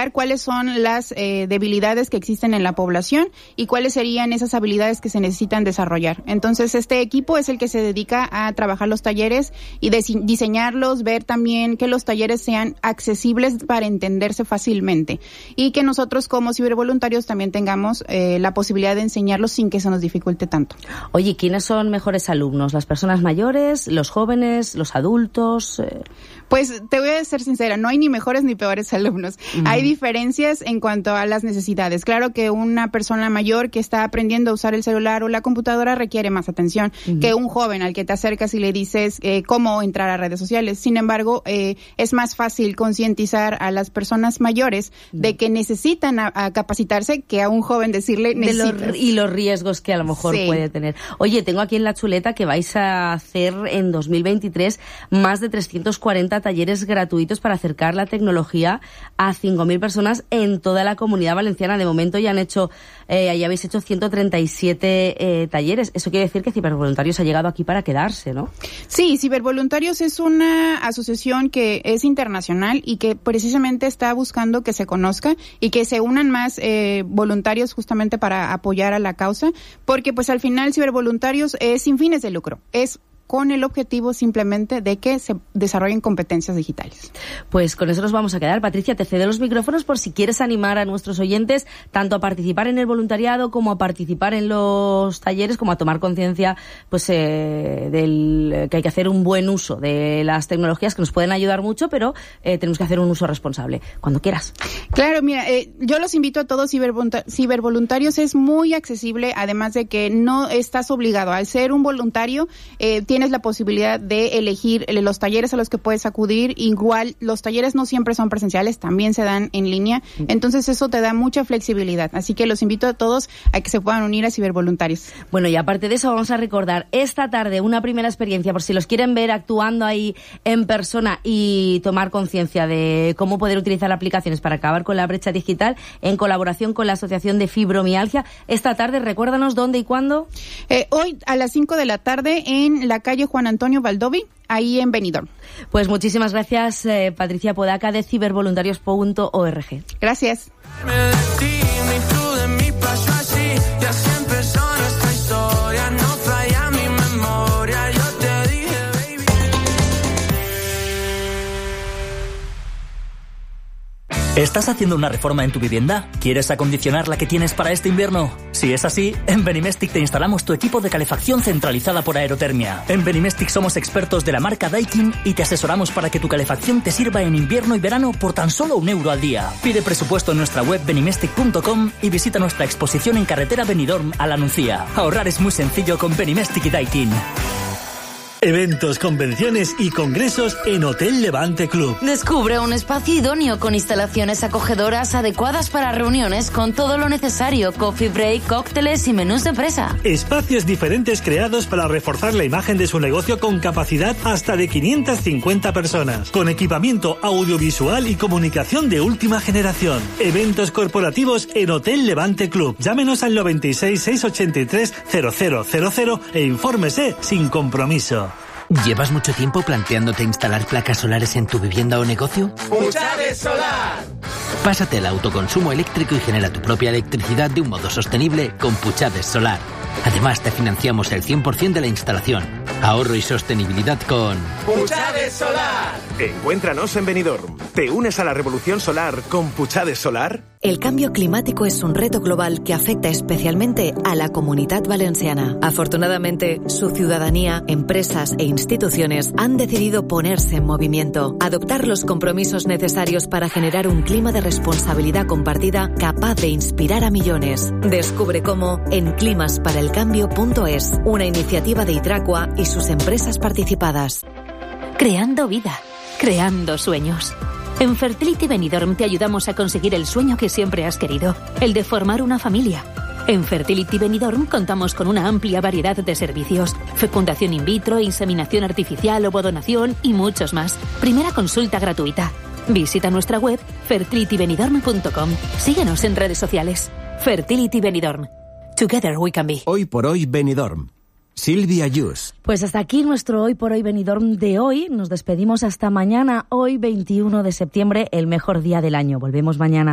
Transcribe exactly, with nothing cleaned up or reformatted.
investigar cuáles son las eh, debilidades que existen en la población y cuáles serían esas habilidades que se necesitan desarrollar. Entonces, este equipo es el que se dedica a trabajar los talleres y dise- diseñarlos, ver también que los talleres sean accesibles para entenderse fácilmente y que nosotros como cibervoluntarios también tengamos eh, la posibilidad de enseñarlos sin que se nos dificulte tanto. Oye, ¿quiénes son mejores alumnos? ¿Las personas mayores, los jóvenes, los adultos? Eh... Pues te voy a ser sincera, no hay ni mejores ni peores alumnos. Uh-huh. Hay diferencias en cuanto a las necesidades. Claro que una persona mayor que está aprendiendo a usar el celular o la computadora requiere más atención uh-huh. que un joven al que te acercas y le dices eh, cómo entrar a redes sociales. Sin embargo, eh, es más fácil concientizar a las personas mayores uh-huh. de que necesitan a, a capacitarse que a un joven decirle necesitas. De los, y los riesgos que a lo mejor sí. puede tener. Oye, tengo aquí en la chuleta que vais a hacer en dos mil veintitrés más de trescientos cuarenta talleres gratuitos para acercar la tecnología a cinco mil personas en toda la Comunidad Valenciana. De momento ya han hecho, eh, ya habéis hecho ciento treinta y siete eh, talleres. Eso quiere decir que Cibervoluntarios ha llegado aquí para quedarse, ¿no? Sí, Cibervoluntarios es una asociación que es internacional y que precisamente está buscando que se conozca y que se unan más eh, voluntarios justamente para apoyar a la causa, porque pues al final Cibervoluntarios es sin fines de lucro, es con el objetivo simplemente de que se desarrollen competencias digitales. Pues con eso nos vamos a quedar. Patricia, te cedo los micrófonos por si quieres animar a nuestros oyentes tanto a participar en el voluntariado como a participar en los talleres, como a tomar conciencia pues eh, del que hay que hacer un buen uso de las tecnologías que nos pueden ayudar mucho, pero eh, tenemos que hacer un uso responsable. Cuando quieras. Claro, mira, eh, yo los invito a todos. Cibervoluntarios es muy accesible, además de que no estás obligado. Al ser un voluntario, eh, tienes la posibilidad de elegir los talleres a los que puedes acudir. Igual, los talleres no siempre son presenciales, también se dan en línea. Entonces, eso te da mucha flexibilidad. Así que los invito a todos a que se puedan unir a Cibervoluntarios. Bueno, y aparte de eso, vamos a recordar esta tarde una primera experiencia, por si los quieren ver actuando ahí en persona y tomar conciencia de cómo poder utilizar aplicaciones para acabar con la brecha digital, en colaboración con la Asociación de Fibromialgia. Esta tarde, recuérdanos dónde y cuándo. Eh, hoy a las cinco de la tarde en la calle Juan Antonio Baldoví, ahí en Benidorm. Pues muchísimas gracias, eh, Patricia Podaca, de cibervoluntarios punto org. Gracias. ¿Estás haciendo una reforma en tu vivienda? ¿Quieres acondicionar la que tienes para este invierno? Si es así, en Benimestic te instalamos tu equipo de calefacción centralizada por aerotermia. En Benimestic somos expertos de la marca Daikin y te asesoramos para que tu calefacción te sirva en invierno y verano por tan solo un euro al día. Pide presupuesto en nuestra web benimestic punto com y visita nuestra exposición en carretera Benidorm a La Nucía. Ahorrar es muy sencillo con Benimestic y Daikin. Eventos, convenciones y congresos en Hotel Levante Club. Descubre un espacio idóneo con instalaciones acogedoras adecuadas para reuniones con todo lo necesario, coffee break, cócteles y menús de empresa. Espacios diferentes creados para reforzar la imagen de su negocio con capacidad hasta de quinientas cincuenta personas, con equipamiento audiovisual y comunicación de última generación. Eventos corporativos en Hotel Levante Club. Llámenos al noventa y seis, seiscientos ochenta y tres, cero cero cero cero e infórmese sin compromiso. ¿Llevas mucho tiempo planteándote instalar placas solares en tu vivienda o negocio? ¡Puchades Solar! Pásate al autoconsumo eléctrico y genera tu propia electricidad de un modo sostenible con Puchades Solar. Además, te financiamos el cien por ciento de la instalación. Ahorro y sostenibilidad con... ¡Puchades Solar! Encuéntranos en Benidorm. ¿Te unes a la revolución solar con Puchades Solar? El cambio climático es un reto global que afecta especialmente a la Comunitat Valenciana. Afortunadamente, su ciudadanía, empresas e instituciones han decidido ponerse en movimiento, adoptar los compromisos necesarios para generar un clima de responsabilidad compartida capaz de inspirar a millones. Descubre cómo en climas para el cambio punto es, una iniciativa de Itracua y sus empresas participadas. Creando vida, creando sueños. En Fertility Benidorm te ayudamos a conseguir el sueño que siempre has querido, el de formar una familia. En Fertility Benidorm contamos con una amplia variedad de servicios: fecundación in vitro, inseminación artificial, ovodonación y muchos más. Primera consulta gratuita. Visita nuestra web fertility benidorm punto com. Síguenos en redes sociales. Fertility Benidorm. Together we can be. Hoy por hoy Benidorm. Silvia Yus. Pues hasta aquí nuestro Hoy por Hoy Benidorm de hoy. Nos despedimos hasta mañana, hoy veintiuno de septiembre, el mejor día del año. Volvemos mañana.